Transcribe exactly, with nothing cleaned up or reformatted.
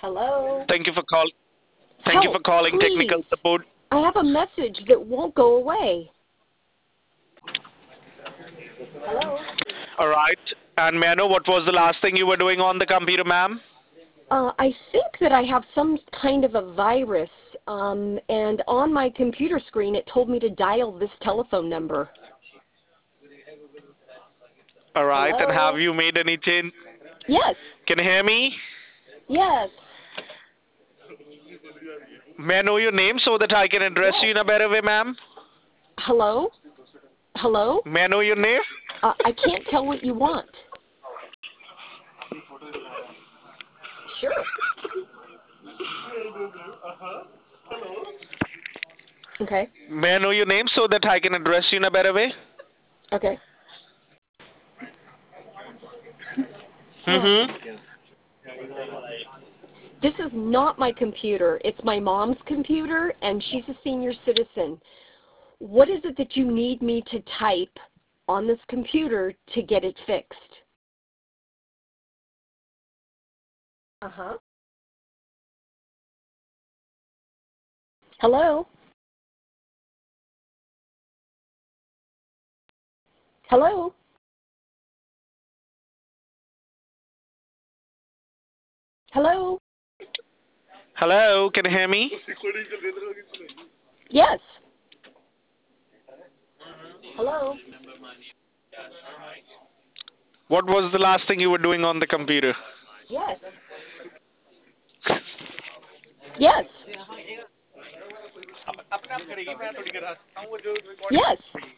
Hello? Thank you for call. Thank you Help, for calling technical please. support. I have a message that won't go away. Hello? All right. And may I know what was the last thing you were doing on the computer, ma'am? Uh, I think that I have some kind of a virus, um, and on my computer screen it told me to dial this telephone number. All right. And have Hello? you made any change? Yes, Can you hear me? yes, May I know your name so that I can address yes. you in a better way, ma'am? Hello? Hello? May I know your name? Uh, I can't tell what you want. Sure. Okay, May I know your name so that I can address you in a better way? okay. Huh. Mm-hmm. This is not my computer. It's my mom's computer, and she's a senior citizen. What is it that you need me to type on this computer to get it fixed? Uh-huh. Hello? Hello? Hello? Hello. Can you hear me? Yes. Hello? What was the last thing you were doing on the computer? Yes. Yes. Yes.